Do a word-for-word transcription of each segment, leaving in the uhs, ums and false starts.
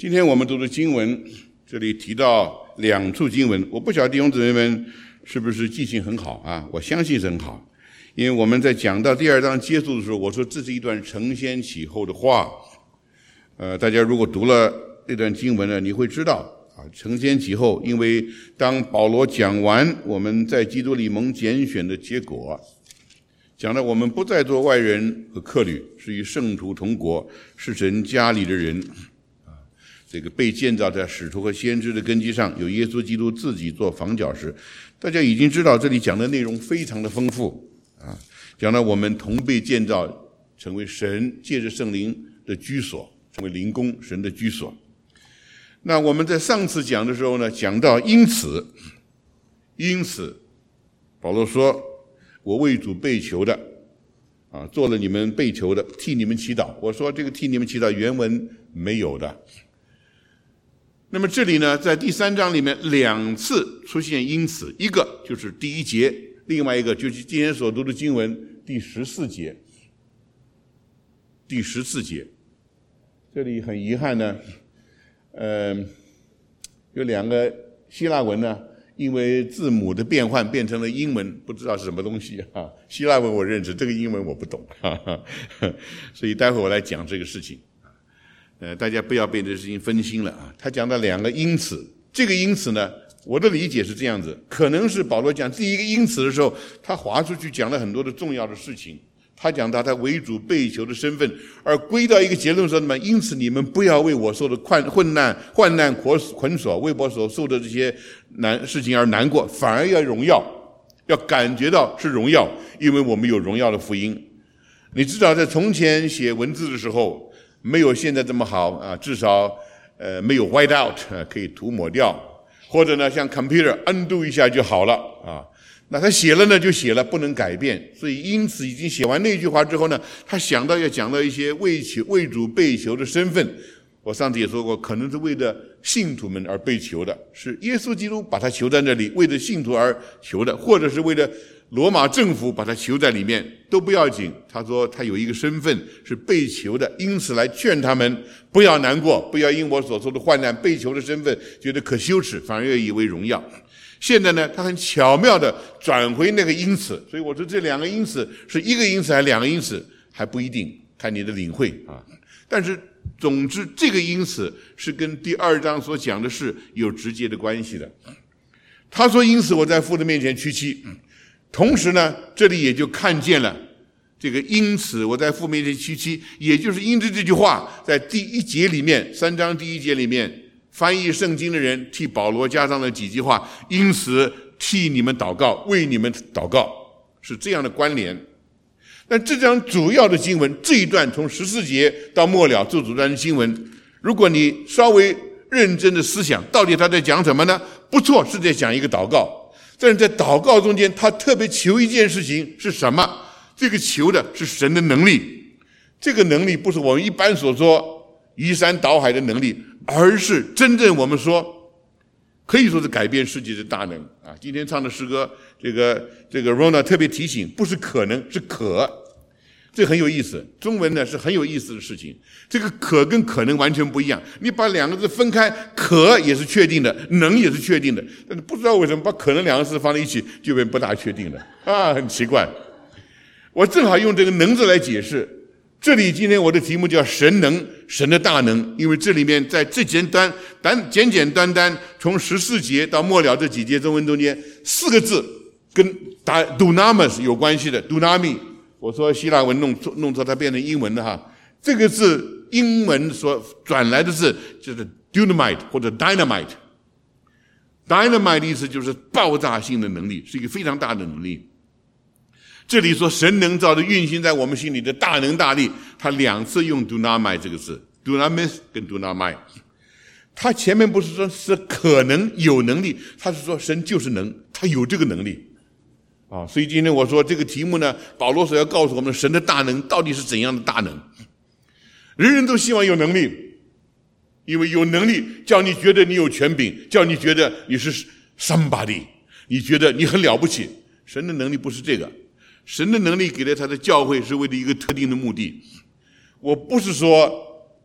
今天我们读的经文，这里提到两处经文，我不晓得弟兄姊妹们是不是记性很好啊？我相信是很好，因为我们在讲到第二章结束的时候，我说这是一段承先启后的话。呃，大家如果读了这段经文呢，你会知道啊，承先启后，因为当保罗讲完我们在基督里蒙拣选的结果，讲到我们不再做外人和客旅，是与圣徒同国，是神家里的人。这个被建造在使徒和先知的根基上，有耶稣基督自己做房角石。大家已经知道这里讲的内容非常的丰富啊，讲到我们同被建造成为神借着圣灵的居所，成为灵宫，神的居所。那我们在上次讲的时候呢，讲到因此，因此保罗说，我为主被囚的啊，做了你们被囚的，替你们祈祷。我说这个替你们祈祷原文没有的。那么这里呢，在第三章里面两次出现因此，一个就是第一节，另外一个就是今天所读的经文第十四节。第十四节，这里很遗憾呢，呃，有两个希腊文呢，因为字母的变换变成了英文，不知道是什么东西啊。希腊文我认识，这个英文我不懂，哈哈，所以待会我来讲这个事情。呃，大家不要被这事情分心了啊！他讲到两个因此，这个因此呢，我的理解是这样子，可能是保罗讲第一个因此的时候，他划出去讲了很多的重要的事情，他讲到他为主被囚的身份，而归到一个结论说什么？因此你们不要为我受的困混难、患难捆锁，为我所受的这些难事情而难过，反而要荣耀，要感觉到是荣耀，因为我们有荣耀的福音。你知道，在从前写文字的时候，没有现在这么好啊，至少呃没有 white out、啊、可以涂抹掉，或者呢像 computer undo 一下就好了啊。那他写了呢就写了，不能改变。所以因此已经写完那句话之后呢，他想到要讲到一些为求为主被囚的身份。我上次也说过，可能是为了信徒们而被囚的，是耶稣基督把他囚在那里，为了信徒而囚的，或者是为了罗马政府把他囚在里面，都不要紧。他说他有一个身份是被囚的，因此来劝他们不要难过，不要因我所受的患难被囚的身份觉得可羞耻，反而要以为荣耀。现在呢，他很巧妙的转回那个因此，所以我说这两个因此是一个因此还是两个因此还不一定，看你的领会啊。但是总之这个因此是跟第二章所讲的事有直接的关系的。他说因此我在父的面前屈膝，同时呢这里也就看见了这个因此我在父面前屈膝，也就是因着这句话在第一节里面，三章第一节里面翻译圣经的人替保罗加上了几句话，因此替你们祷告，为你们祷告，是这样的关联。但这章主要的经文这一段从十四节到末了这主段的经文，如果你稍微认真的思想，到底他在讲什么呢？不错，是在讲一个祷告，但是在祷告中间他特别求一件事情是什么？这个求的是神的能力，这个能力不是我们一般所说移山倒海的能力，而是真正我们说可以说是改变世界的大能啊！今天唱的诗歌，这个这个 Rona 特别提醒，不是可能，是可，这很有意思。中文呢是很有意思的事情，这个可跟可能完全不一样。你把两个字分开，可也是确定的，能也是确定的，但是不知道为什么把可能两个字放在一起就变不大确定了啊，很奇怪。我正好用这个能字来解释。这里今天我的题目叫神能，神的大能，因为这里面在这简单单简简单单从十四节到末了这几节中文中间四个字跟 dunamis 有关系的 dunami， 我说希腊文弄错弄错它变成英文了哈，这个字英文所转来的字就是 dynamite 或者 dynamite， dynamite 的意思就是爆炸性的能力，是一个非常大的能力。这里说神能造的运行在我们心里的大能大力，他两次用 dunamai 这个字 dunamis 跟 dunamai， 他前面不是说是可能有能力，他是说神就是能，他有这个能力啊。所以今天我说这个题目呢，保罗所要告诉我们神的大能到底是怎样的大能。人人都希望有能力，因为有能力叫你觉得你有权柄，叫你觉得你是 somebody， 你觉得你很了不起。神的能力不是这个，神的能力给了他的教会是为了一个特定的目的。我不是说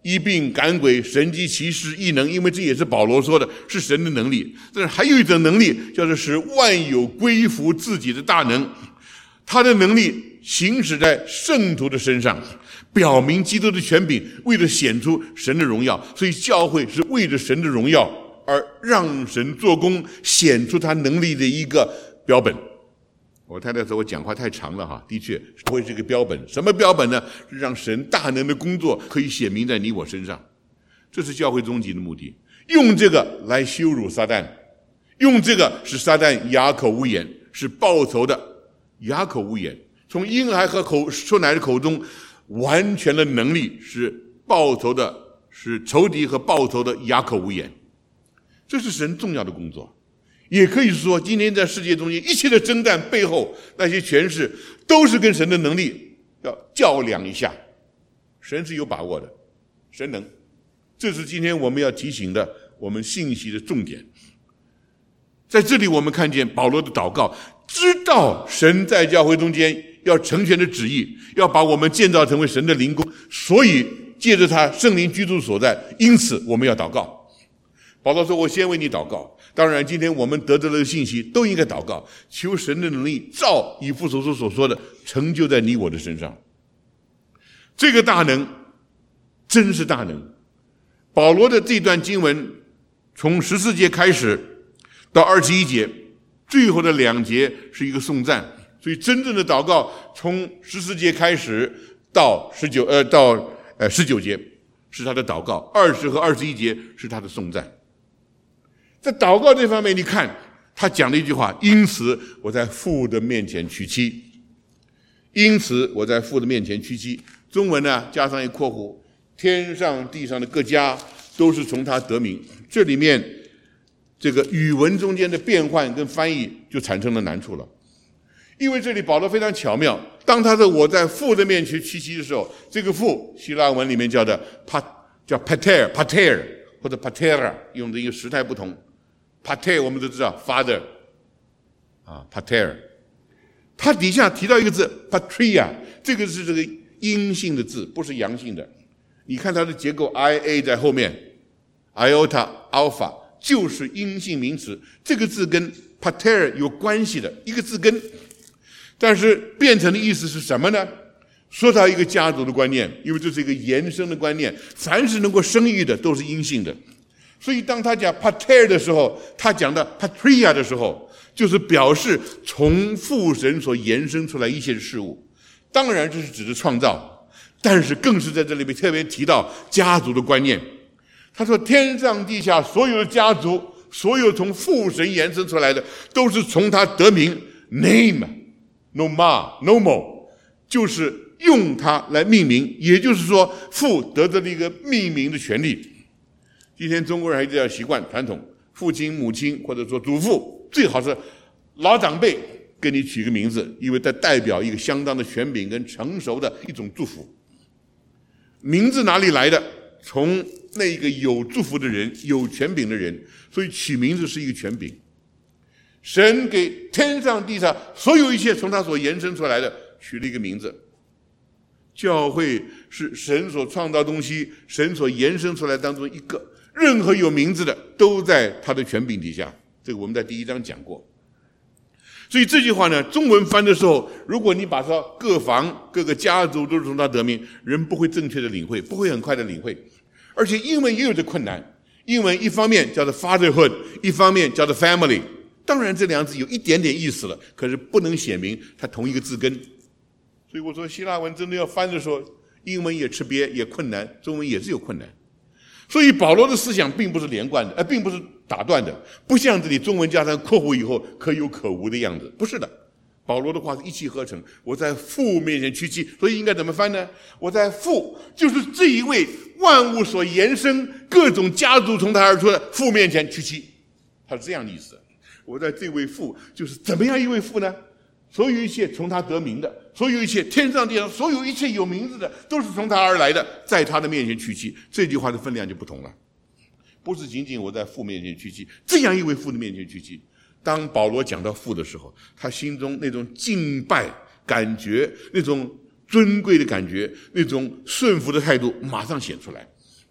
医病赶鬼、神迹奇事异能，因为这也是保罗说的，是神的能力。但是还有一种能力，叫做使万有归服自己的大能。他的能力行使在圣徒的身上，表明基督的权柄，为了显出神的荣耀。所以教会是为着神的荣耀而让神做工，显出他能力的一个标本。我太太说我讲话太长了哈，的确会是一个标本。什么标本呢？是让神大能的工作可以显明在你我身上。这是教会终极的目的，用这个来羞辱撒旦，用这个使撒旦哑口无言，是报仇的哑口无言。从婴孩和口出奶的口中完全的能力，是报仇的，是仇敌和报仇的哑口无言。这是神重要的工作。也可以说，今天在世界中间一切的征战背后，那些权势都是跟神的能力要较量一下。神是有把握的，神能。这是今天我们要提醒的我们信息的重点。在这里我们看见保罗的祷告，知道神在教会中间要成全的旨意，要把我们建造成为神的灵宫，所以借着他圣灵居住所在，因此我们要祷告。保罗说，我先为你祷告。当然今天我们得到的信息都应该祷告，求神的能力照以弗所书所说的成就在你我的身上。这个大能真是大能。保罗的这段经文从十四节开始到二十一节，最后的两节是一个颂赞。所以真正的祷告从十四节开始到十九呃到呃十九节是他的祷告，二十和二十一节是他的颂赞。在祷告这方面，你看他讲了一句话，因此我在父的面前屈膝。因此我在父的面前屈膝。中文呢加上一括弧，天上地上的各家都是从他得名。这里面这个语文中间的变换跟翻译就产生了难处了。因为这里保罗非常巧妙，当他说我在父的面前屈膝的时候，这个父希腊文里面叫的帕叫 pater pater 或者 patera， 用的一个时态不同。pater 我们都知道 father 啊 pater， 他底下提到一个字 patria， 这个是这个阴性的字，不是阳性的。你看它的结构 ia 在后面 iota alpha 就是阴性名词，这个字跟 pater 有关系的一个字根。但是变成的意思是什么呢？说到一个家族的观念，因为这是一个延伸的观念，凡是能够生育的都是阴性的。所以当他讲 pater 的时候，他讲到 patria 的时候，就是表示从父神所延伸出来一切的事物。当然这是指的创造，但是更是在这里面特别提到家族的观念。他说天上地下所有的家族，所有从父神延伸出来的，都是从他得名 name noma nomo， 就是用它来命名，也就是说父得到了一个命名的权利。今天中国人还有这样习惯传统，父亲母亲或者说祖父最好是老长辈给你取个名字，因为它代表一个相当的权柄跟成熟的一种祝福。名字哪里来的？从那个有祝福的人，有权柄的人，所以取名字是一个权柄。神给天上地上所有一切从他所延伸出来的取了一个名字。教会是神所创造东西，神所延伸出来当中一个，任何有名字的都在他的权柄底下。这个我们在第一章讲过。所以这句话呢，中文翻的时候，如果你把它各房各个家族都是从他得名，人不会正确的领会，不会很快的领会。而且英文也有这困难，英文一方面叫做 fatherhood， 一方面叫做 family。当然这两个字有一点点意思了，可是不能写明它同一个字根。所以我说希腊文真的要翻的时候，英文也吃瘪，也困难，中文也是有困难。所以保罗的思想并不是连贯的，呃，并不是打断的，不像这里中文加上括弧以后可有可无的样子，不是的。保罗的话是一气呵成，我在父面前屈膝，所以应该怎么翻呢？我在父，就是这一位万物所延伸，各种家族从他而出的父面前屈膝，他是这样的意思。我在这位父，就是怎么样一位父呢？所有一切从他得名的，所有一切天上地上所有一切有名字的，都是从他而来的，在他的面前屈膝。这句话的分量就不同了，不是仅仅我在父面前屈膝，这样一位父的面前屈膝。当保罗讲到父的时候，他心中那种敬拜感觉，那种尊贵的感觉，那种顺服的态度马上显出来。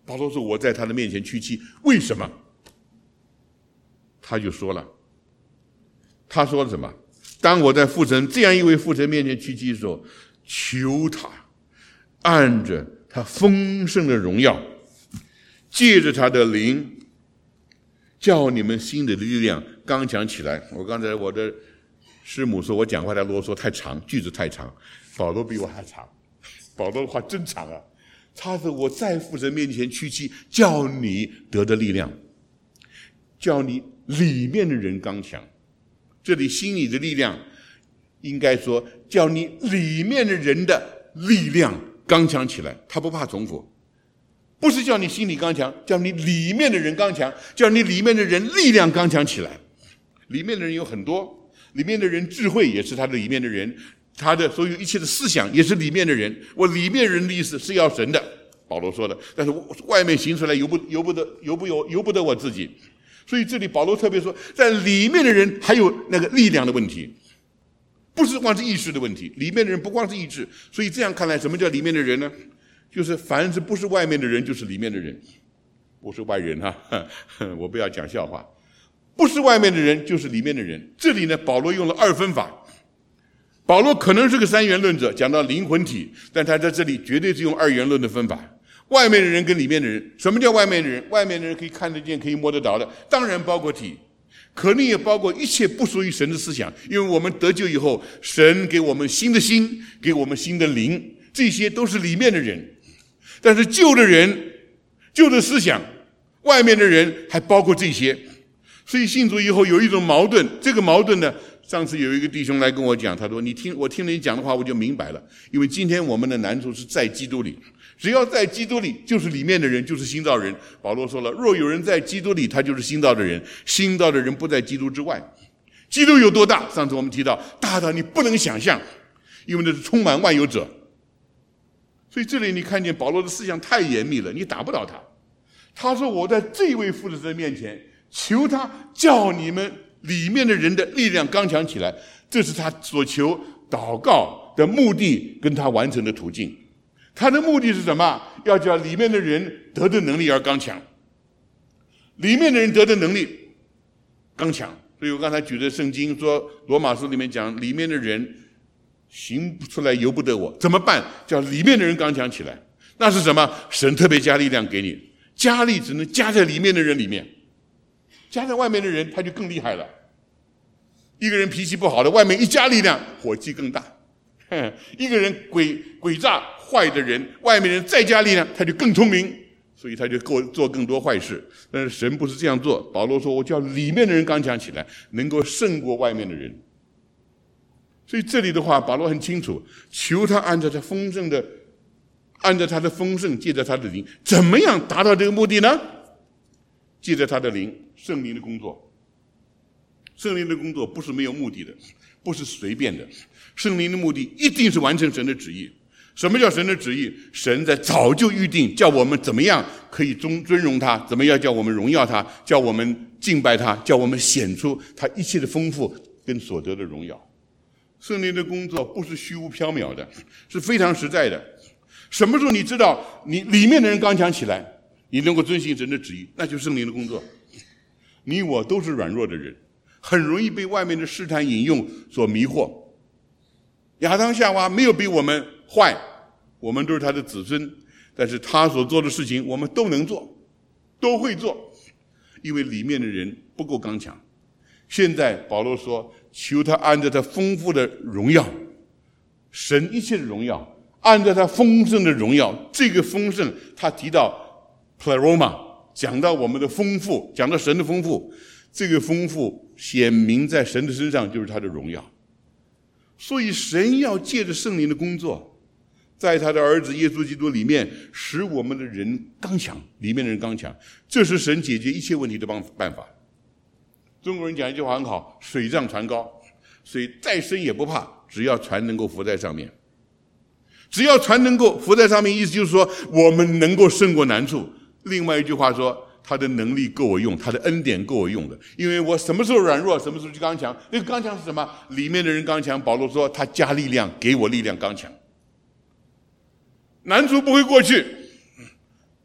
保罗说我在他的面前屈膝，为什么？他就说了，他说了什么？当我在父神这样一位父神面前屈膝的时候，求他按着他丰盛的荣耀，借着他的灵，叫你们心里的力量刚强起来。我刚才我的师母说我讲话太啰嗦太长，句子太长，保罗比我还长，保罗的话真长啊。他说我在父神面前屈膝，叫你得的力量，叫你里面的人刚强。这里心里的力量应该说叫你里面的人的力量刚强起来。他不怕重复，不是叫你心里刚强，叫你里面的人刚强，叫你里面的人力量刚强起来。里面的人有很多，里面的人智慧也是他的里面的人，他的所有一切的思想也是里面的人。我里面人的意思是要神的，保罗说的，但是外面行出来由不由不得由不由由不得我自己。所以这里保罗特别说，在里面的人还有那个力量的问题，不是光是意志的问题，里面的人不光是意志。所以这样看来，什么叫里面的人呢？就是凡是不是外面的人就是里面的人，不是外人哈、啊，我不要讲笑话，不是外面的人就是里面的人。这里呢，保罗用了二分法。保罗可能是个三元论者，讲到灵魂体，但他在这里绝对是用二元论的分法。外面的人跟里面的人，什么叫外面的人？外面的人可以看得见可以摸得到的，当然包括体，可能也包括一切不属于神的思想。因为我们得救以后，神给我们新的心，给我们新的灵，这些都是里面的人。但是旧的人，旧的思想，外面的人还包括这些。所以信主以后有一种矛盾，这个矛盾呢，上次有一个弟兄来跟我讲，他说你听我听了你讲的话我就明白了。因为今天我们的难处是在基督里，只要在基督里就是里面的人，就是新造人。保罗说了，若有人在基督里，他就是新造的人，新造的人不在基督之外。基督有多大？上次我们提到大到你不能想象，因为那是充满万有者。所以这里你看见保罗的思想太严密了，你打不倒他。他说我在这位父的神面前求他叫你们里面的人的力量刚强起来，这是他所求祷告的目的跟他完成的途径。他的目的是什么？要叫里面的人得的能力而刚强，里面的人得的能力刚强。所以我刚才举的圣经说，罗马书里面讲里面的人行不出来由不得我，怎么办？叫里面的人刚强起来。那是什么？神特别加力量给你，加力只能加在里面的人里面，加在外面的人他就更厉害了。一个人脾气不好的，外面一加力量，火气更大。一个人诡诡诈坏的人，外面人再加力量，他就更聪明，所以他就做更多坏事。但是神不是这样做，保罗说我叫里面的人刚强起来，能够胜过外面的人。所以这里的话，保罗很清楚，求他按照他丰盛的按照他的丰盛，借着他的灵，怎么样达到这个目的呢？借着他的灵，圣灵的工作。圣灵的工作不是没有目的的，不是随便的，圣灵的目的一定是完成神的旨意。什么叫神的旨意？神在早就预定，叫我们怎么样可以尊尊荣他，怎么样叫我们荣耀他，叫我们敬拜他，叫我们显出他一切的丰富跟所得的荣耀。圣灵的工作不是虚无缥缈的，是非常实在的。什么时候你知道你里面的人刚强起来，你能够遵行神的旨意，那就是圣灵的工作。你我都是软弱的人，很容易被外面的试探引用所迷惑。亚当夏娃没有比我们坏，我们都是他的子孙，但是他所做的事情我们都能做，都会做，因为里面的人不够刚强。现在保罗说，求他按照他丰富的荣耀，神一切的荣耀，按照他丰盛的荣耀，这个丰盛他提到 pleroma， 讲到我们的丰富，讲到神的丰富，这个丰富显明在神的身上就是他的荣耀。所以神要借着圣灵的工作，在他的儿子耶稣基督里面，使我们的人刚强，里面的人刚强，这是神解决一切问题的办法。中国人讲一句话很好，水涨船高，水再深也不怕，只要船能够浮在上面。只要船能够浮在上面，意思就是说我们能够胜过难处。另外一句话说，他的能力够我用，他的恩典够我用的，因为我什么时候软弱，什么时候就刚强。那个刚强是什么？里面的人刚强。保罗说他加力量给我力量刚强。难处不会过去，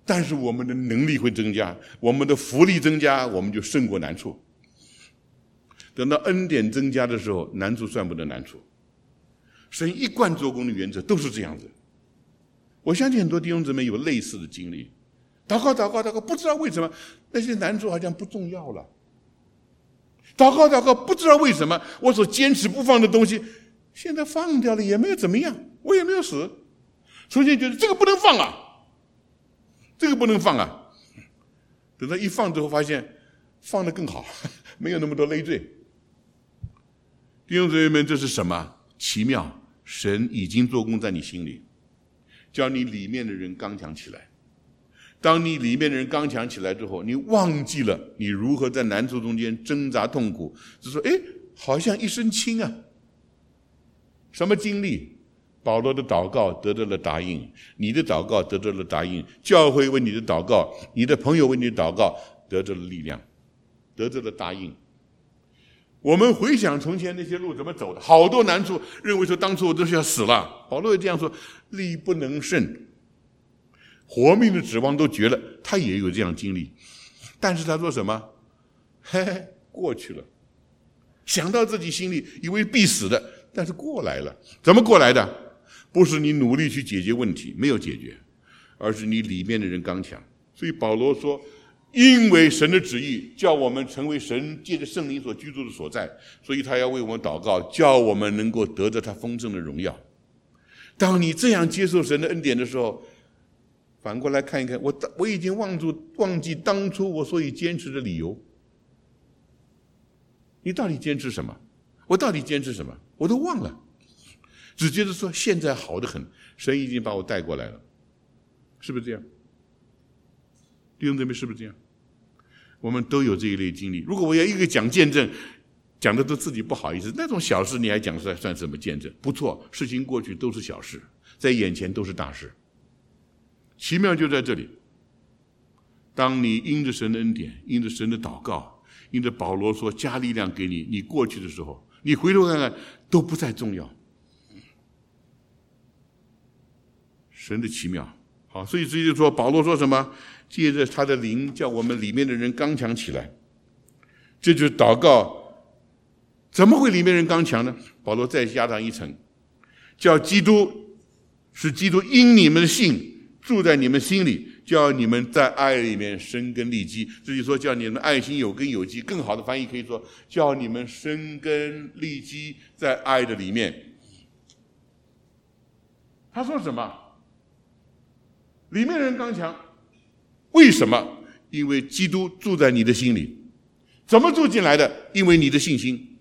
但是我们的能力会增加，我们的福利增加，我们就胜过难处。等到恩典增加的时候，难处算不得难处。神一贯做工的原则都是这样子。我相信很多弟兄姊妹有类似的经历，祷告祷告祷告，不知道为什么那些难处好像不重要了。祷告祷告，不知道为什么我所坚持不放的东西，现在放掉了也没有怎么样，我也没有死。重新觉得这个不能放啊，这个不能放啊。等到一放之后，发现放得更好，没有那么多累赘。弟兄姊妹们，这是什么？奇妙！神已经做工在你心里，叫你里面的人刚强起来。当你里面的人刚强起来之后，你忘记了你如何在难处中间挣扎痛苦，只说哎，好像一身轻啊。什么经历？保罗的祷告得到了答应，你的祷告得到了答应，教会为你的祷告，你的朋友为你的祷告得到了力量，得到了答应。我们回想从前那些路怎么走的，好多难处，认为说当初我都是要死了。保罗也这样说，力不能胜，活命的指望都绝了，他也有这样经历。但是他说什么？嘿嘿，过去了。想到自己心里以为必死的，但是过来了。怎么过来的？不是你努力去解决问题，没有解决，而是你里面的人刚强。所以保罗说，因为神的旨意叫我们成为神借着圣灵所居住的所在，所以他要为我们祷告，叫我们能够得着他丰盛的荣耀。当你这样接受神的恩典的时候，反过来看一看，我我已经忘住忘记当初我所以坚持的理由。你到底坚持什么？我到底坚持什么？我都忘了，只觉得说现在好得很，神已经把我带过来了，是不是这样？弟兄姊妹，是不是这样？我们都有这一类经历。如果我要一个讲见证，讲的都自己不好意思，那种小事你还讲出来算什么见证？不错，事情过去都是小事，在眼前都是大事。奇妙就在这里，当你因着神的恩典，因着神的祷告，因着保罗说加力量给你，你过去的时候，你回头看看都不再重要。神的奇妙。好，所以这就说保罗说什么？借着他的灵叫我们里面的人刚强起来。这就是祷告。怎么会里面人刚强呢？保罗再加上一层，叫基督使基督因你们的信住在你们心里，叫你们在爱里面生根立基。这就说叫你们爱心有根有基，更好的翻译可以说叫你们生根立基在爱的里面。他说什么？里面人刚强，为什么？因为基督住在你的心里。怎么住进来的？因为你的信心。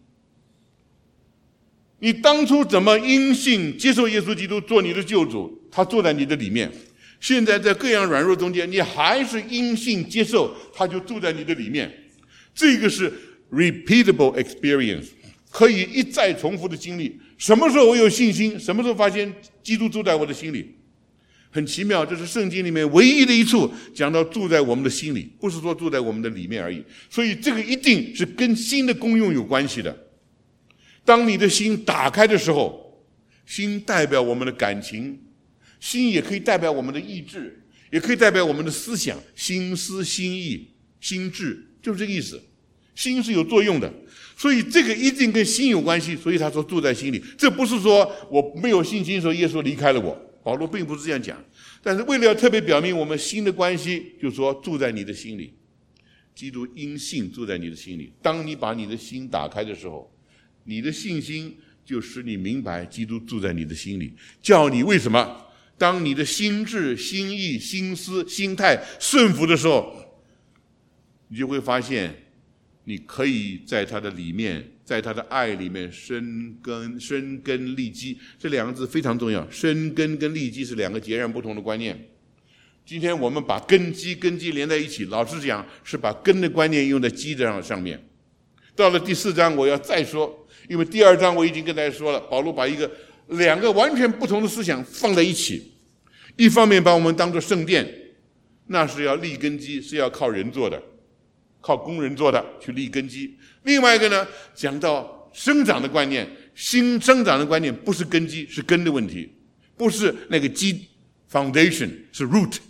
你当初怎么因信接受耶稣基督做你的救主，他坐在你的里面。现在在各样软弱中间，你还是因信接受，他就住在你的里面。这个是 repeatable experience， 可以一再重复的经历。什么时候我有信心？什么时候发现基督住在我的心里？很奇妙，这是圣经里面唯一的一处讲到住在我们的心里，不是说住在我们的里面而已。所以这个一定是跟心的功用有关系的。当你的心打开的时候，心代表我们的感情，心也可以代表我们的意志，也可以代表我们的思想，心思心意心智，就是这个意思。心是有作用的，所以这个一定跟心有关系。所以他说住在心里，这不是说我没有信心的时候耶稣离开了我，保罗并不是这样讲。但是为了要特别表明我们心的关系，就是说住在你的心里，基督因信住在你的心里。当你把你的心打开的时候，你的信心就使你明白基督住在你的心里，叫你为什么当你的心智心意心思心态顺服的时候，你就会发现你可以在他的里面，在他的爱里面生根生根立基。这两个字非常重要，生根跟立基是两个截然不同的观念。今天我们把根基根基连在一起，老实讲是把根的观念用在基的上面。到了第四章我要再说，因为第二章我已经跟大家说了，保罗把一个两个完全不同的思想放在一起。一方面把我们当作圣殿，那是要立根基，是要靠人做的，靠工人做的去立根基。另外一个呢，讲到生长的观念，新生长的观念不是根基，是根的问题，不是那个基 foundation， 是 root。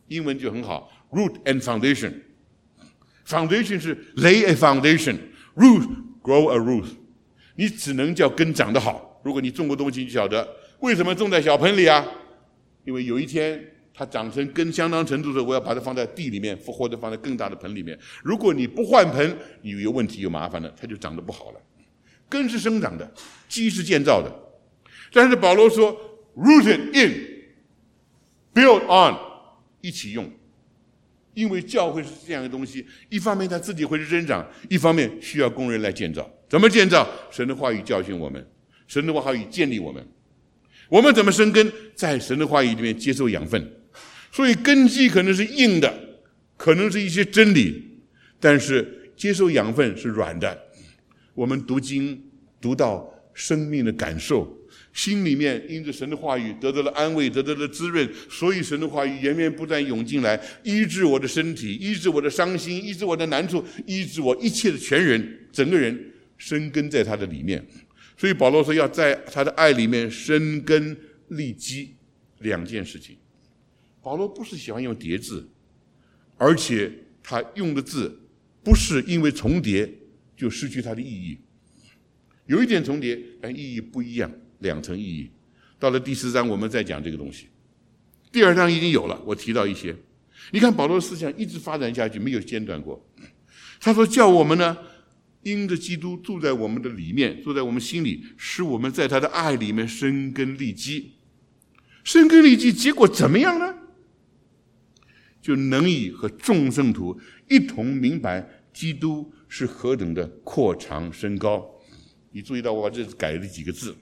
英文就很好 ，root and foundation。foundation 是 lay a foundation，root grow a root。你只能叫根长得好。如果你种过东西，你晓得为什么种在小盆里啊？因为有一天它长成根相当程度的时候，我要把它放在地里面，或者放在更大的盆里面。如果你不换盆，你有问题有麻烦了，它就长得不好了。根是生长的，基是建造的。但是保罗说 rooted in，build on， 一起用。因为教会是这样的东西，一方面它自己会生长，一方面需要工人来建造。怎么建造？神的话语教训我们，神的话语建立我们。我们怎么生根？在神的话语里面接受养分。所以根基可能是硬的，可能是一些真理，但是接受养分是软的。我们读经读到生命的感受，心里面因着神的话语得到了安慰，得到了滋润，所以神的话语源源不断涌进来，医治我的身体，医治我的伤心，医治我的难处，医治我一切的全人，整个人生根在他的里面。所以保罗说要在他的爱里面生根立基，两件事情。保罗不是喜欢用叠字，而且他用的字不是因为重叠就失去它的意义。有一点重叠，但意义不一样，两层意义。到了第四章我们再讲这个东西。第二章已经有了，我提到一些。你看保罗的思想一直发展下去，没有间断过。他说叫我们呢因着基督住在我们的里面，住在我们心里，使我们在他的爱里面生根立基。生根立基结果怎么样呢？就能以和众圣徒一同明白基督是何等的扩长升高。你注意到我这改了几个字，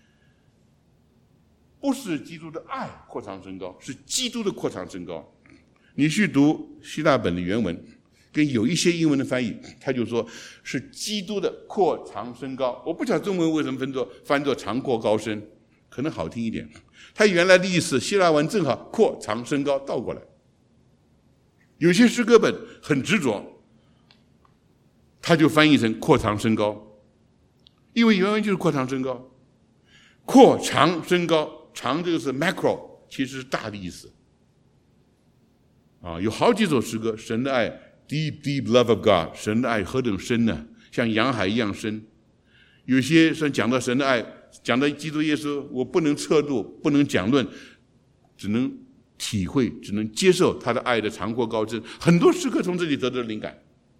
不是基督的爱扩长升高，是基督的扩长升高。你去读希腊本的原文，跟有一些英文的翻译，他就说是基督的扩长升高。我不晓得中文为什么分作翻作长阔高深，可能好听一点。他原来的意思，希腊文正好扩长升高倒过来。有些诗歌本很执着，他就翻译成扩长升高，因为原文就是扩长升高。扩长升高，长这个是 macro， 其实是大的意思。啊，有好几首诗歌，神的爱 deep deep love of God， 神的爱何等深呢？像洋海一样深。有些说讲到神的爱，讲到基督耶稣，我不能测度，不能讲论，只能体会，只能接受他的爱的长阔高深。很多诗歌从这里得到灵感。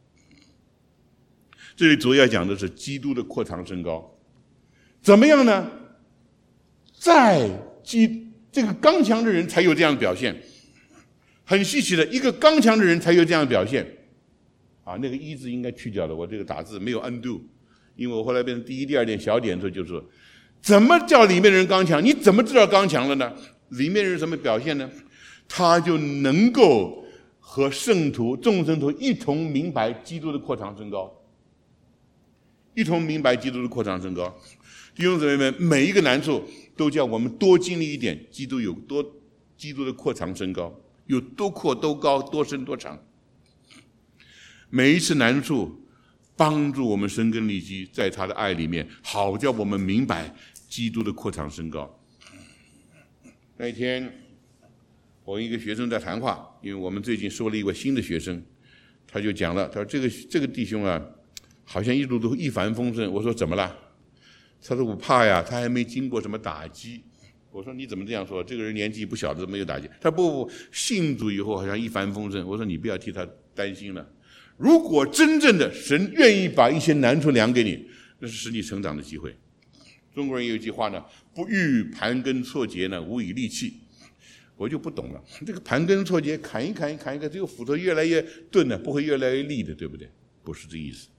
这里主要讲的是基督的扩长升高，怎么样呢？在基这个刚强的人才有这样的表现。很稀奇的，一个刚强的人才有这样的表现。啊，那个一字应该去掉了，我这个打字没有 undo， 因为我后来变成第一、第二点小点的时候就说，怎么叫里面的人刚强？你怎么知道刚强了呢？里面人什么表现呢？他就能够和圣徒、众圣徒一同明白基督的扩长升高，一同明白基督的扩长升高。弟兄姊妹们，每一个难处都叫我们多经历一点基督有多基督的扩长升高，有多阔多高多深多长。每一次难处帮助我们生根立基，在他的爱里面，好叫我们明白基督的扩长升高。那一天我一个学生在谈话，因为我们最近收了一位新的学生，他就讲了，他说这个这个弟兄啊好像一路都一帆风顺。我说怎么了？他说我怕呀，他还没经过什么打击。我说你怎么这样说？这个人年纪不小的，没有打击。他不不信主以后好像一帆风顺。我说你不要替他担心了。如果真正的神愿意把一些难处量给你，那是使你成长的机会。中国人有一句话呢，不遇盘根错节呢，无以利器。我就不懂了，这个盘根错节砍一砍一砍一砍，这个斧头越来越钝了，不会越来越利的，对不对？不是这意思。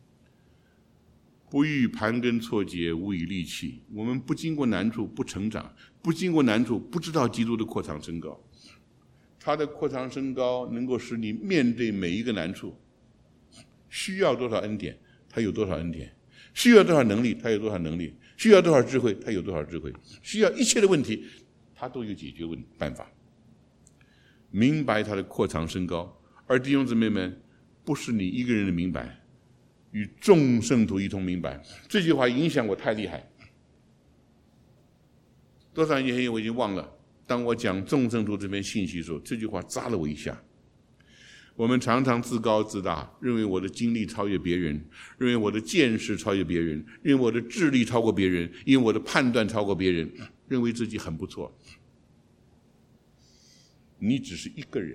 不遇盘根错节，无以利器。我们不经过难处不成长，不经过难处不知道基督的扩长升高。他的扩长升高能够使你面对每一个难处，需要多少恩典他有多少恩典，需要多少能力他有多少能力，需要多少智慧他有多少智慧，需要一切的问题他都有解决问办法。明白他的扩长升高，而弟兄姊妹们，不是你一个人的明白，与众圣徒一同明白。这句话影响我太厉害，多少年前我已经忘了。 当我讲众圣徒这篇信息的时候，这句话扎了我一下。我们常常自高自大，认为我的经历超越别人，认为我的见识超越别人，认为我的智力超过别人，因为我的判断超过别人，认为自己很不错。你只是一个人，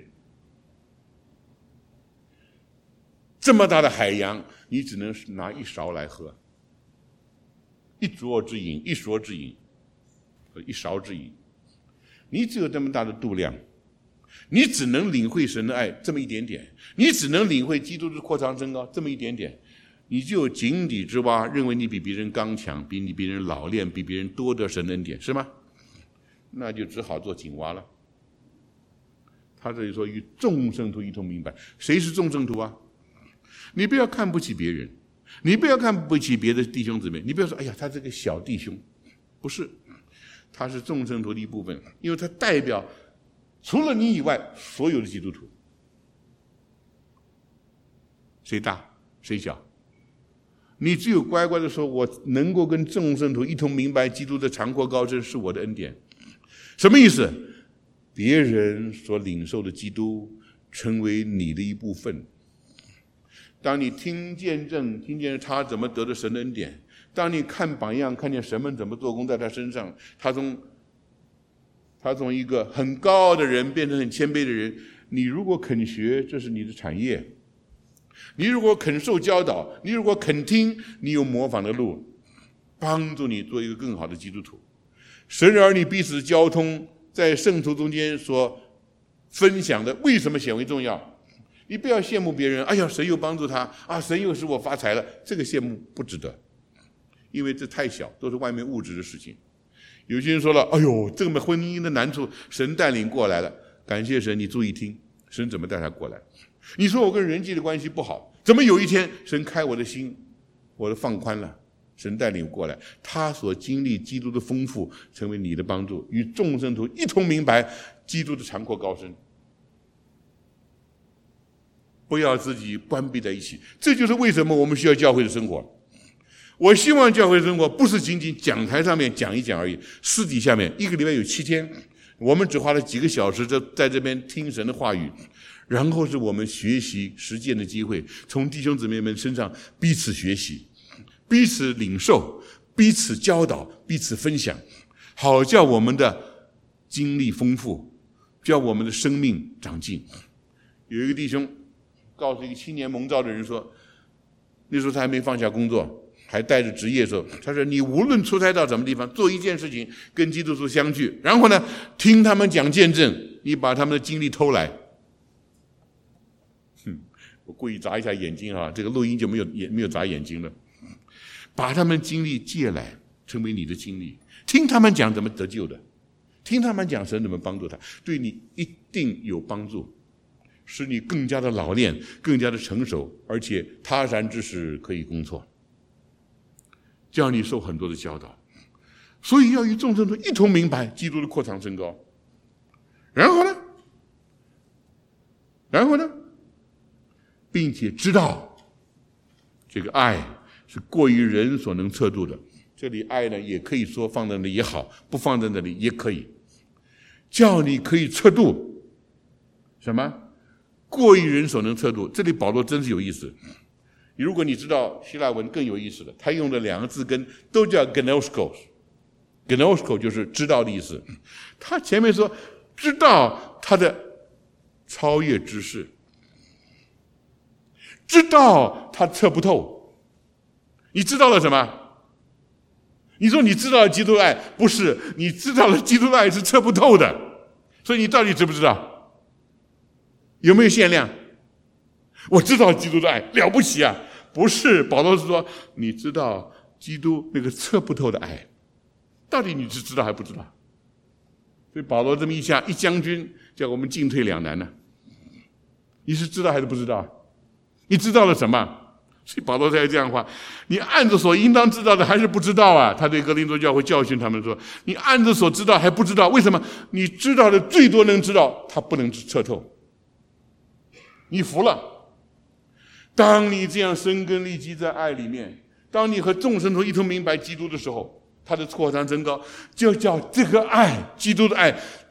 这么大的海洋，你只能拿一勺来喝，一酌之饮，一勺之饮，一勺之饮。你只有这么大的度量，你只能领会神的爱这么一点点，你只能领会基督的扩张升高这么一点点，你就有井底之蛙，认为你比别人刚强，比你别人老练，比别人多得神恩典，是吗？那就只好做井蛙了。他这里说与众圣徒一同明白，谁是众圣徒啊？你不要看不起别人，你不要看不起别的弟兄姊妹，你不要说哎呀他这个小弟兄，不是，他是众圣徒的一部分，因为他代表除了你以外所有的基督徒。谁大谁小？你只有乖乖的说我能够跟众圣徒一同明白基督的长阔高深是我的恩典。什么意思？别人所领受的基督成为你的一部分。当你听见证，听见他怎么得的神的恩典，当你看榜样，看见神们怎么做工在他身上，他从他从一个很高傲的人变成很谦卑的人，你如果肯学，这是你的产业；你如果肯受教导，你如果肯听，你有模仿的路，帮助你做一个更好的基督徒。神儿女彼此交通，在圣徒中间所分享的为什么显为重要？你不要羡慕别人，哎呀，神又帮助他啊，神又使我发财了，这个羡慕不值得，因为这太小，都是外面物质的事情。有些人说了，哎呦，这个婚姻的难处，神带领过来了，感谢神，你注意听，神怎么带他过来？你说我跟人际的关系不好，怎么有一天神开我的心，我的放宽了，神带领过来，他所经历基督的丰富，成为你的帮助，与众圣徒一同明白基督的长阔高深。不要自己关闭在一起，这就是为什么我们需要教会的生活。我希望教会的生活不是仅仅讲台上面讲一讲而已，私底下面一个礼拜有七天，我们只花了几个小时在在这边听神的话语，然后是我们学习实践的机会，从弟兄姊妹们身上彼此学习，彼此领受，彼此教导，彼此分享，好叫我们的经历丰富，叫我们的生命长进。有一个弟兄告诉一个青年蒙召的人说，那时候他还没放下工作，还带着职业的时候，他说你无论出差到什么地方，做一件事情跟基督徒相聚，然后呢听他们讲见证，你把他们的经历偷来。哼，我故意眨一下眼睛啊，这个录音就没有也没有眨眼睛了。把他们经历借来，成为你的经历，听他们讲怎么得救的，听他们讲神怎么帮助他，对你一定有帮助，使你更加的老练，更加的成熟，而且他山之石可以攻错，叫你受很多的教导。所以要与众圣徒一同明白基督的扩长升高。然后呢然后呢并且知道这个爱是过于人所能测度的。这里爱呢也可以说放在那里也好，不放在那里也可以，叫你可以测度什么？过于人所能测度。这里保罗真是有意思，如果你知道希腊文更有意思了，他用的两个字根都叫 gnoskos， gnoskos 就是知道的意思。他前面说知道他的超越知识，知道他测不透。你知道了什么？你说你知道了基督的爱，不是，你知道了基督的爱是测不透的。所以你到底知不知道？有没有限量？我知道基督的爱了不起啊，不是，保罗是说你知道基督那个测不透的爱，到底你是知道还不知道？所以保罗这么一下一将军，叫我们进退两难呢。你是知道还是不知道？你知道了什么？所以保罗才有这样的话，你按着所应当知道的还是不知道啊。他对哥林多教会教训他们说，你按着所知道还不知道，为什么？你知道的最多能知道，他不能测透。你服了。当你这样生根立基在爱里面，当你和众圣徒一同明白基督的时候，他的扩张增高，就叫这个爱，基督的爱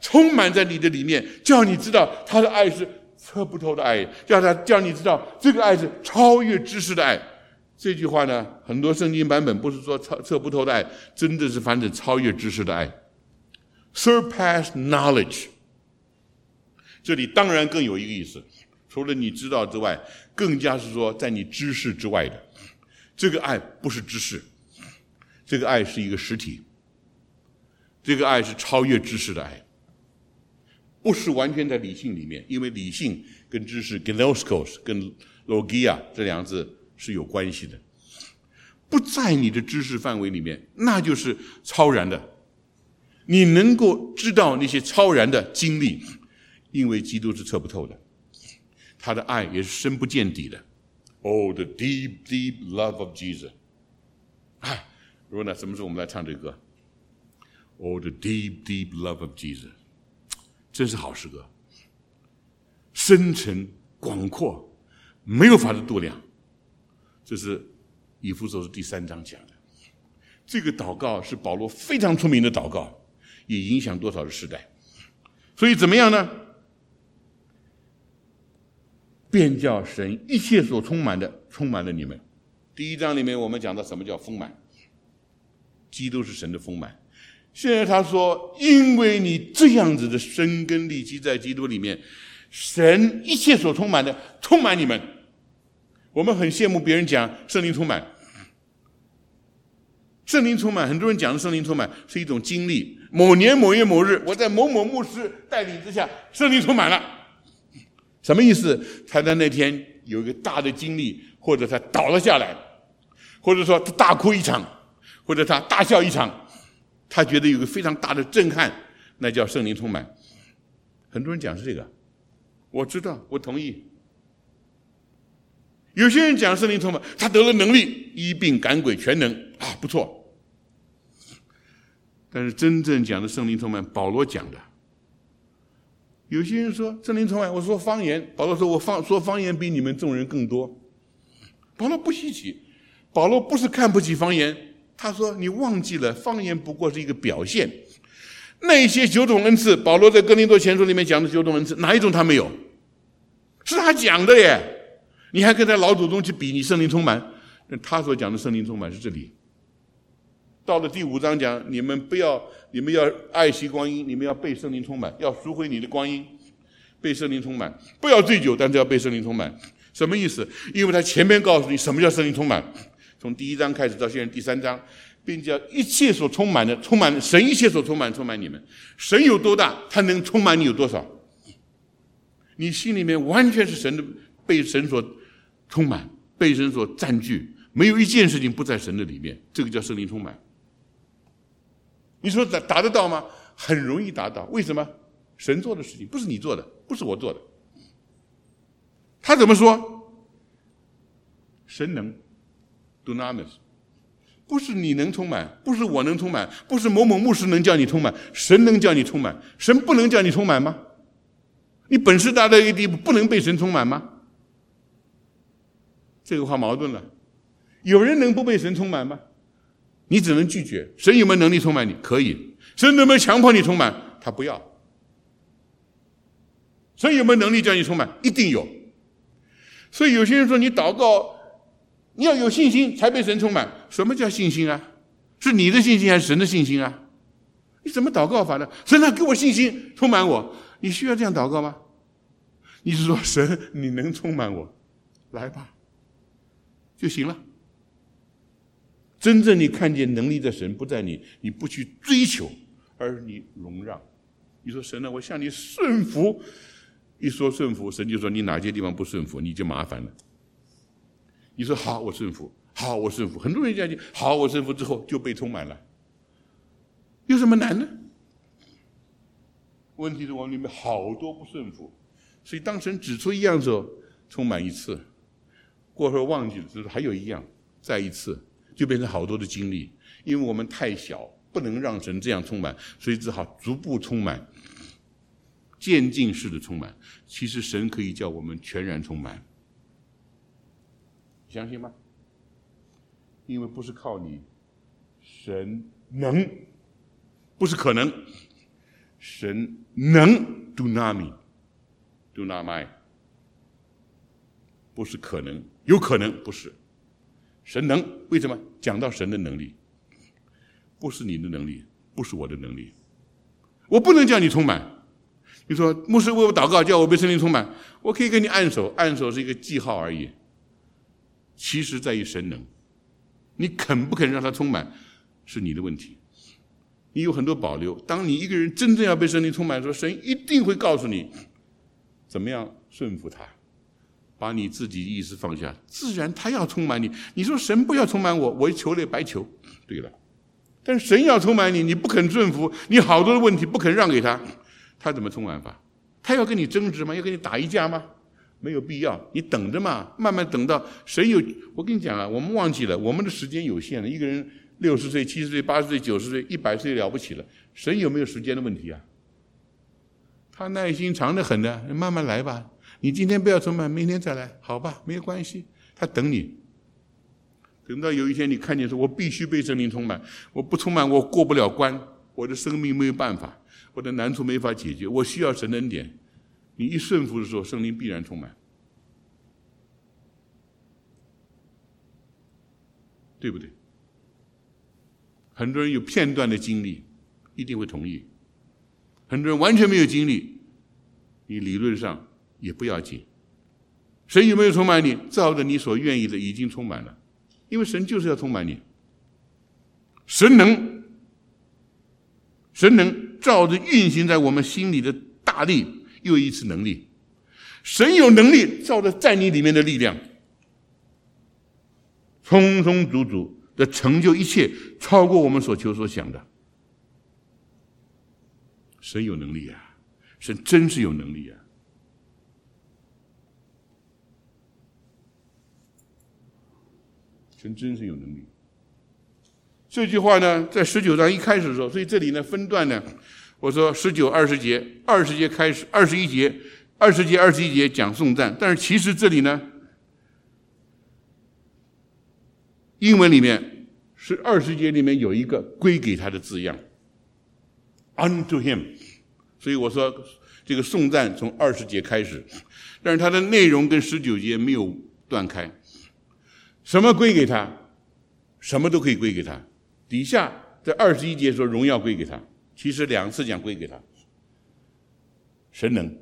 充满在你的里面，叫你知道他的爱是测不透的爱，叫他叫你知道这个爱是超越知识的爱。这句话呢，很多圣经版本不是说测测不透的爱，真的是翻成超越知识的爱 ，surpass knowledge。这里当然更有一个意思，除了你知道之外，更加是说在你知识之外的。这个爱不是知识，这个爱是一个实体，这个爱是超越知识的爱，不是完全在理性里面，因为理性跟知识 gnoskos 跟 logia 这两个字是有关系的，不在你的知识范围里面，那就是超然的。你能够知道那些超然的经历，因为基督是测不透的，他的爱也是深不见底的。Oh, the deep, deep love of Jesus。啊，如果呢，什么时候我们来唱这个歌 ？Oh, the deep, deep love of Jesus。真是好诗歌，深沉广阔，没有法子度量。这是以弗所书第三章讲的。这个祷告是保罗非常出名的祷告，也影响多少的时代。所以怎么样呢？便叫神一切所充满的充满了你们。第一章里面我们讲到什么叫丰满，基督是神的丰满。现在他说，因为你这样子的生根立基在基督里面，神一切所充满的充满你们。我们很羡慕别人讲圣灵充满，圣灵充满，很多人讲的圣灵充满是一种经历。某年某月某日，我在某某牧师带领之下，圣灵充满了。什么意思？他在那天有一个大的经历，或者他倒了下来，或者说他大哭一场，或者他大笑一场，他觉得有个非常大的震撼，那叫圣灵充满。很多人讲是这个，我知道，我同意。有些人讲圣灵充满，他得了能力，医病赶鬼全能啊，不错。但是真正讲的圣灵充满，保罗讲的。有些人说圣灵充满，我说方言，保罗说我方说方言比你们众人更多。保罗不稀奇，保罗不是看不起方言，他说你忘记了，方言不过是一个表现。那些九种恩赐，保罗在哥林多前书里面讲的九种恩赐，哪一种他没有？是他讲的耶。你还跟他老祖宗去比你圣灵充满？那他所讲的圣灵充满是这里。到了第五章讲，你们不要，你们要爱惜光阴，你们要被圣灵充满，要赎回你的光阴，被圣灵充满，不要醉酒，但是要被圣灵充满。什么意思？因为他前面告诉你什么叫圣灵充满，从第一章开始到现在第三章，并叫一切所充满的，充满神一切所充满，充满你们。神有多大，他能充满你有多少？你心里面完全是神的，被神所充满，被神所占据，没有一件事情不在神的里面，这个叫圣灵充满。你说达达得到吗？很容易达到。为什么？神做的事情不是你做的，不是我做的。他怎么说？神能 dunamis， 不是你能充满，不是我能充满，不是某某牧师能叫你充满，神能叫你充满。神不能叫你充满吗？你本事大到一个地步，不能被神充满吗？这个话矛盾了。有人能不被神充满吗？你只能拒绝。神有没有能力充满你？可以。神能不能强迫你充满？他不要。神有没有能力叫你充满？一定有。所以有些人说你祷告，你要有信心才被神充满。什么叫信心啊？是你的信心还是神的信心啊？你怎么祷告法呢？神啊，给我信心，充满我。你需要这样祷告吗？你是说神，你能充满我，来吧，就行了。真正你看见能力的神不在你，你不去追求，而你容让。你说神啊，我向你顺服。一说顺服，神就说你哪些地方不顺服，你就麻烦了。你说好，我顺服，好，我顺服。很多人这样讲，好，我顺服之后就被充满了，有什么难呢？问题是我们里面好多不顺服，所以当神指出一样的时候，充满一次，过会儿忘记了，就是还有一样，再一次，就变成好多的经历。因为我们太小，不能让神这样充满，所以只好逐步充满，渐进式的充满。其实神可以叫我们全然充满，相信吗？因为不是靠你，神能，不是可能，神能 dunami dunamai， 不是可能，有可能不是。神能，为什么？讲到神的能力，不是你的能力，不是我的能力。我不能叫你充满。你说牧师为我祷告，叫我被圣灵充满，我可以给你按手，按手是一个记号而已。其实在于神能，你肯不肯让他充满，是你的问题。你有很多保留，当你一个人真正要被圣灵充满的时候，神一定会告诉你怎么样顺服他，把你自己的意思放下，自然他要充满你。你说神不要充满我，我求了也白求。对了，但是神要充满你，你不肯顺服，你好多的问题不肯让给他，他怎么充满法？他要跟你争执吗？要跟你打一架吗？没有必要，你等着嘛，慢慢等到神有。我跟你讲啊，我们忘记了，我们的时间有限了。一个人六十岁、七十岁、八十岁、九十岁、一百岁了不起了，神有没有时间的问题啊？他耐心长得很的，慢慢来吧。你今天不要充满，明天再来，好吧，没有关系。他等你，等到有一天你看见说，我必须被圣灵充满，我不充满我过不了关，我的生命没有办法，我的难处没法解决，我需要神的恩典。你一顺服的时候，圣灵必然充满，对不对？很多人有片段的经历，一定会同意；很多人完全没有经历，你理论上也不要紧。神有没有充满你？照着你所愿意的已经充满了，因为神就是要充满你。神能，神能照着运行在我们心里的大力，又一次能力。神有能力照着在你里面的力量，充充足足的成就一切，超过我们所求所想的。神有能力啊，神真是有能力啊。神真是有能力。这句话呢，在十九章一开始的时候，所以这里呢分段呢，我说十九、二十节，二十节开始，二十一节，二十节、二十一节讲颂赞，但是其实这里呢，英文里面是二十节里面有一个归给他的字样 ，unto him， 所以我说这个颂赞从二十节开始，但是它的内容跟十九节没有断开。什么归给他？什么都可以归给他。底下在二十一节说荣耀归给他，其实两次讲归给他。神能，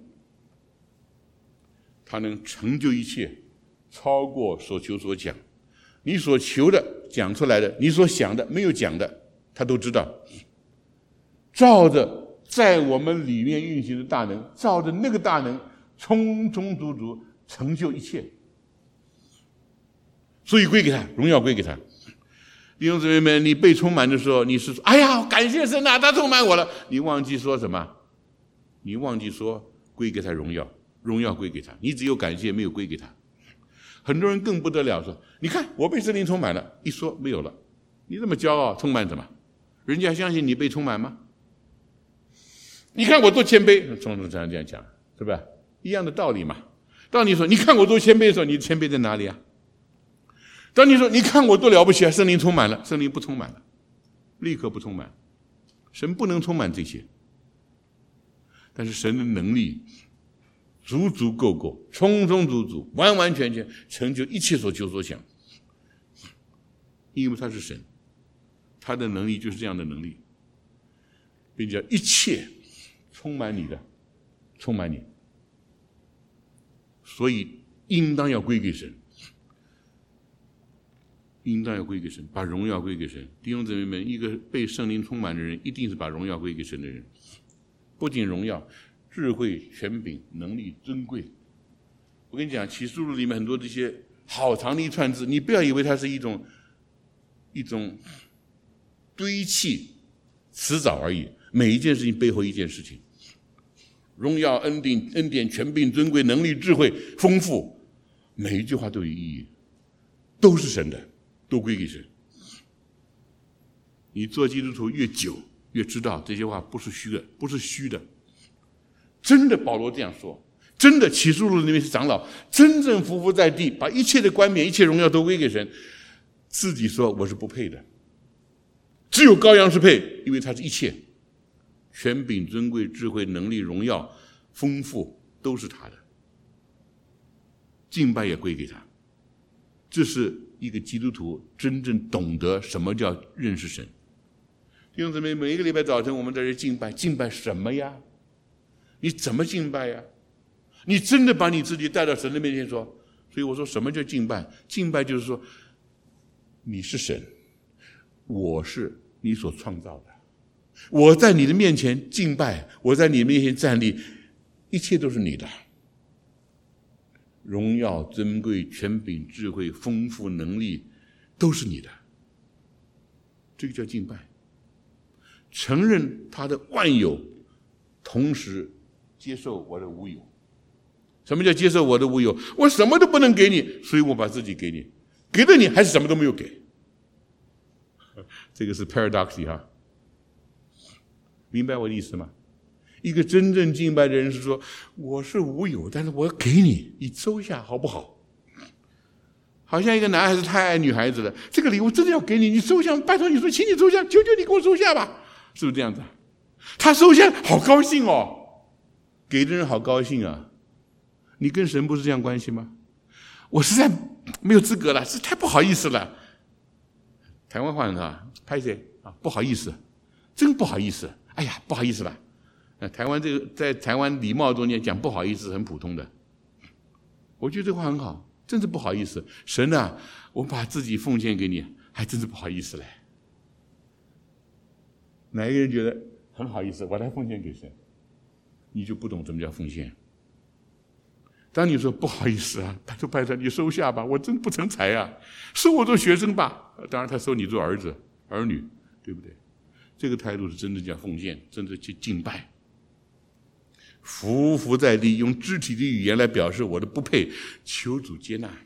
他能成就一切，超过所求所讲。你所求的讲出来的，你所想的没有讲的，他都知道。照着在我们里面运行的大能，照着那个大能，充充足足成就一切。所以归给他，荣耀归给他。弟兄姊妹们，你被充满的时候，你是说哎呀感谢神啊，他充满我了，你忘记说什么？你忘记说归给他荣耀，荣耀归给他，你只有感谢没有归给他。很多人更不得了，说你看我被圣灵充满了，一说没有了，你这么骄傲，充满什么？人家相信你被充满吗？你看我多谦卑，总是这样这样讲，是吧？一样的道理嘛。当你说你看我多谦卑的时候，你的谦卑在哪里啊？当你说你看我多了不起啊，圣灵充满了，圣灵不充满了，立刻不充满。神不能充满这些，但是神的能力足足够够，充充足足，完完全全成就一切所求所想。因为他是神，他的能力就是这样的能力，并且一切充满你的，充满你，所以应当要归给神。应当要归给神，把荣耀归给神。弟兄姊妹们，一个被圣灵充满的人，一定是把荣耀归给神的人。不仅荣耀、智慧、权柄、能力、尊贵。我跟你讲，启示录里面很多这些好长的一串字，你不要以为它是一种一种堆砌词藻而已。每一件事情背后一件事情，荣耀、恩典、恩典、权柄、尊贵、能力、智慧、丰富，每一句话都有意义，都是神的。都归给神。你做基督徒越久，越知道这些话不是虚的，不是虚的。真的，保罗这样说，真的，启示录里面是长老真正匍匐在地，把一切的冠冕、一切荣耀都归给神，自己说我是不配的，只有羔羊是配，因为他是一切， 权柄、尊贵、智慧、能力、荣耀、丰富，都是他的。敬拜也归给他。这是一个基督徒真正懂得什么叫认识神。弟兄姊妹，每一个礼拜早晨我们在这敬拜，敬拜什么呀？你怎么敬拜呀？你真的把你自己带到神的面前说，所以我说什么叫敬拜？敬拜就是说，你是神，我是你所创造的，我在你的面前敬拜，我在你的面前站立，一切都是你的。荣耀、尊贵、权柄、智慧、丰富、能力，都是你的。这个叫敬拜。承认他的万有，同时接受我的无有。什么叫接受我的无有？我什么都不能给你，所以我把自己给你，给了你还是什么都没有给。这个是 paradox 哈，明白我的意思吗？一个真正敬拜的人是说，我是无有，但是我要给你，你收一下好不好？好像一个男孩子太爱女孩子了，这个礼物真的要给你，你收下，拜托你说，请你收下，求求你给我收下吧，是不是这样子？他收下，好高兴哦，给的人好高兴啊。你跟神不是这样关系吗？我实在没有资格了，这太不好意思了。台湾话啊，拍谁啊？不好意思，真不好意思。哎呀，不好意思了。台湾这个在台湾礼貌中间讲不好意思很普通的，我觉得这个话很好，真是不好意思。神啊，我把自己奉献给你，还真是不好意思嘞。哪一个人觉得很好意思，我来奉献给神，你就不懂什么叫奉献。当你说不好意思啊，拜托拜托你收下吧，我真不成才啊，收我做学生吧。当然他收你做儿子儿女，对不对？这个态度是真的叫奉献，真的去敬拜。伏伏在地，用肢体的语言来表示我的不配，求主接纳。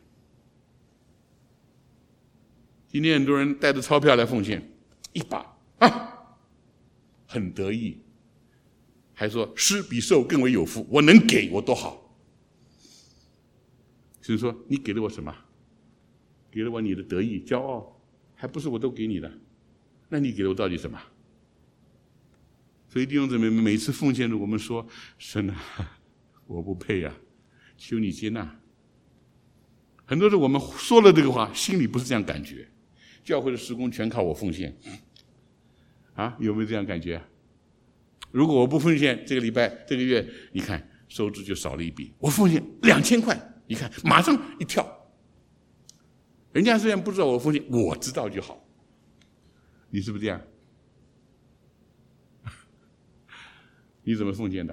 今天很多人带着钞票来奉献，一把啊，很得意，还说施比受更为有福，我能给我多好。所以说你给了我什么？给了我你的得意骄傲，还不是我都给你的，那你给了我到底什么？所以弟兄姊妹们，每次奉献的我们说，神啊，我不配啊，求你接纳。很多时候我们说了这个话，心里不是这样感觉。教会的事工全靠我奉献啊，有没有这样感觉？如果我不奉献，这个礼拜这个月你看收支就少了一笔。我奉献两千块，你看马上一跳。人家虽然不知道我奉献，我知道就好。你是不是这样？你怎么奉献的？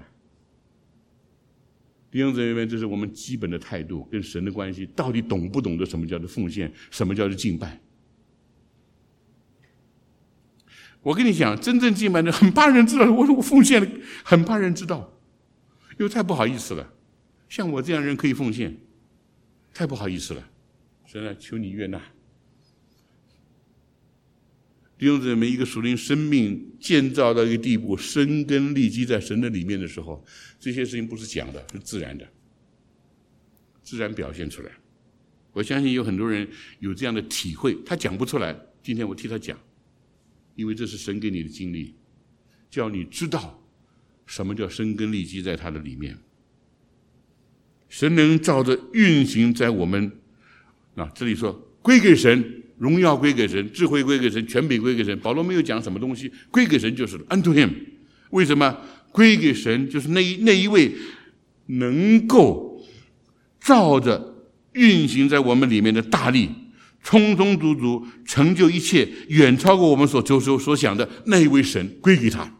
弟兄姊妹们，这是我们基本的态度，跟神的关系到底懂不懂得什么叫做奉献，什么叫做敬拜？我跟你讲，真正敬拜的很怕人知道，我说我奉献了，很怕人知道，因为太不好意思了。像我这样人可以奉献，太不好意思了。神啊，求你悦纳。弟兄姊妹，一个属灵生命建造到一个地步，生根立基在神的里面的时候，这些事情不是讲的，是自然的，自然表现出来。我相信有很多人有这样的体会，他讲不出来，今天我替他讲，因为这是神给你的经历，叫你知道什么叫生根立基在他的里面。神能照着运行在我们，啊，这里说归给神，荣耀归给神，智慧归给神，权柄归给神。保罗没有讲什么东西，归给神就是 unto him。 为什么归给神？就是那一那一位能够照着运行在我们里面的大力，充充足足成就一切，远超过我们所求所所想的那一位神，归给他。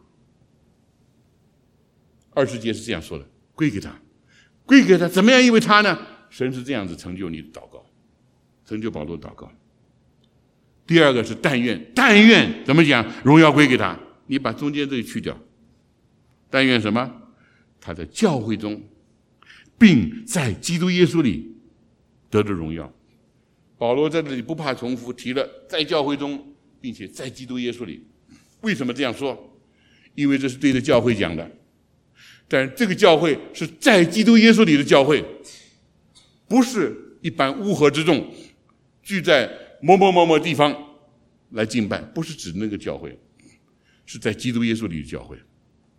二十节是这样说的，归给他，归给他。怎么样因为他呢？神是这样子成就你的祷告，成就保罗的祷告。第二个是但愿，但愿怎么讲？荣耀归给他。你把中间这个去掉，但愿什么？他在教会中，并在基督耶稣里得着荣耀。保罗在这里不怕重复提了在教会中，并且在基督耶稣里。为什么这样说？因为这是对着教会讲的，但这个教会是在基督耶稣里的教会，不是一般乌合之众聚在某某某某地方来敬拜，不是指那个教会，是在基督耶稣里的教会。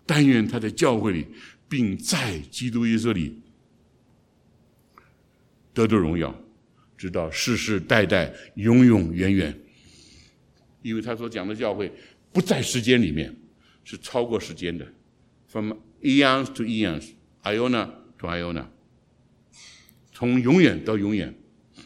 但愿他在教会里，并在基督耶稣里得到荣耀，直到世世代代永永远远。因为他所讲的教会不在时间里面，是超过时间的， from eons to eons, iona to iona， 从永远到永远，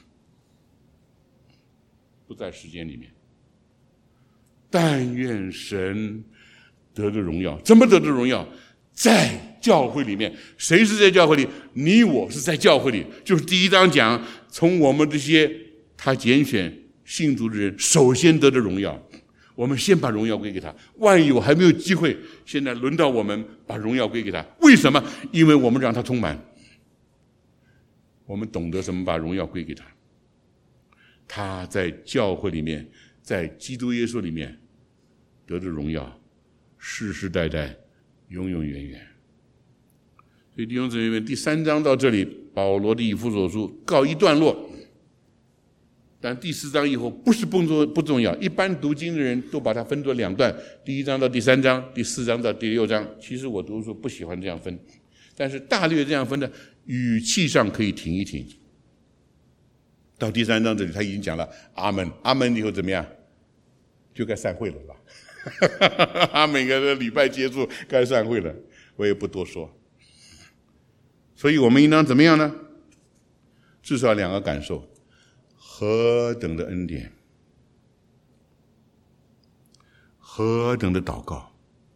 不在时间里面。但愿神得的荣耀，怎么得的荣耀？在教会里面。谁是在教会里？你我是在教会里。就是第一章讲，从我们这些他拣选信主的人首先得的荣耀，我们先把荣耀归给他。万一我还没有机会，现在轮到我们把荣耀归给他。为什么？因为我们让他充满，我们懂得什么把荣耀归给他。他在教会里面，在基督耶稣里面得的荣耀，世世代代永永远远。所以弟兄姊妹们，第三章到这里，保罗的以弗所书告一段落。但第四章以后不是不重不重要，一般读经的人都把它分作两段，第一章到第三章，第四章到第六章。其实我读书不喜欢这样分，但是大略这样分的，语气上可以停一停。到第三章这里他已经讲了阿门，阿门以后怎么样？就该散会了吧？阿门，个礼拜结束该散会了，我也不多说。所以我们应当怎么样呢？至少两个感受：何等的恩典，何等的祷告。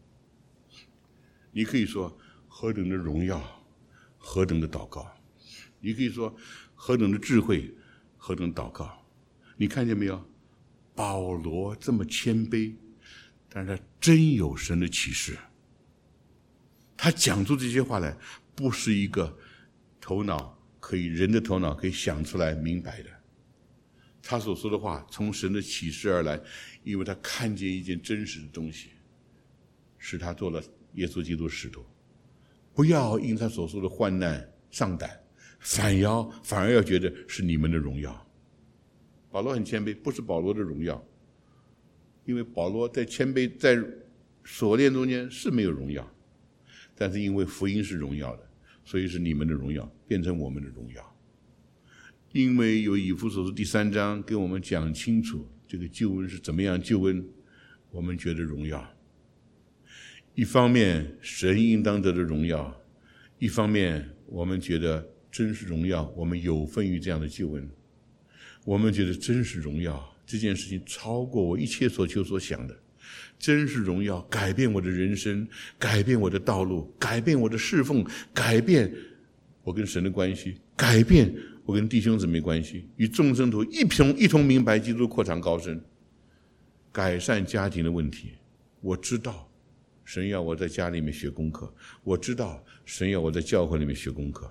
你可以说何等的荣耀，何等的祷告。你可以说何等的智慧，何等祷告。你看见没有？保罗这么谦卑，但是他真有神的启示。他讲出这些话来，不是一个头脑可以人的头脑可以想出来明白的。他所说的话从神的启示而来，因为他看见一件真实的东西，使他做了耶稣基督使徒。不要因他所说的患难上胆，反要反而要觉得是你们的荣耀。保罗很谦卑，不是保罗的荣耀，因为保罗在谦卑在锁链中间是没有荣耀，但是因为福音是荣耀的，所以是你们的荣耀变成我们的荣耀。因为有以弗所书第三章给我们讲清楚这个救恩是怎么样救恩，我们觉得荣耀。一方面神应当得的荣耀，一方面我们觉得真是荣耀，我们有份于这样的救恩。我们觉得真是荣耀，这件事情超过我一切所求所想的，真是荣耀，改变我的人生，改变我的道路，改变我的侍奉，改变我跟神的关系，改变我跟弟兄姊妹关系，与众生徒一同一同明白基督扩张高深，改善家庭的问题。我知道神要我在家里面学功课，我知道神要我在教会里面学功课。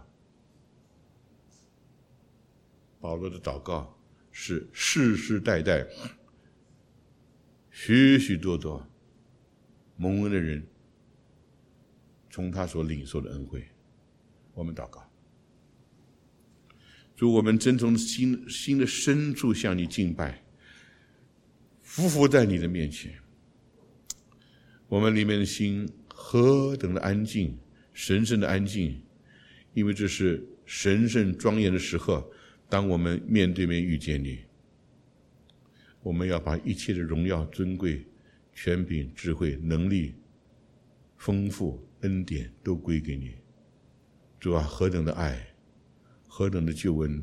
保罗的祷告是世世代代许许多多蒙恩的人从他所领受的恩惠。我们祷告，主，我们真从心心的深处向你敬拜，匍匐在你的面前。我们里面的心何等的安静，神圣的安静，因为这是神圣庄严的时刻。当我们面对面遇见你，我们要把一切的荣耀、尊贵、权柄、智慧、能力、丰富、恩典都归给你。主啊，何等的爱，何等的救恩，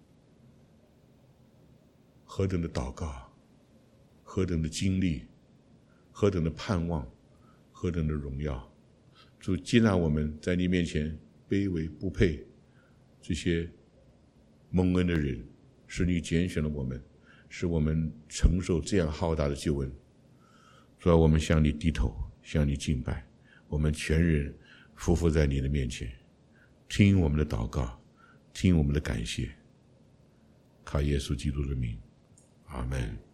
何等的祷告，何等的经历，何等的盼望，何等的荣耀。主，接纳我们在你面前卑微不配，这些蒙恩的人，是你拣选了我们，使我们承受这样浩大的救恩。所以我们向你低头，向你敬拜，我们全人匍匐在你的面前，听我们的祷告，听我们的感谢，靠耶稣基督的名，阿们。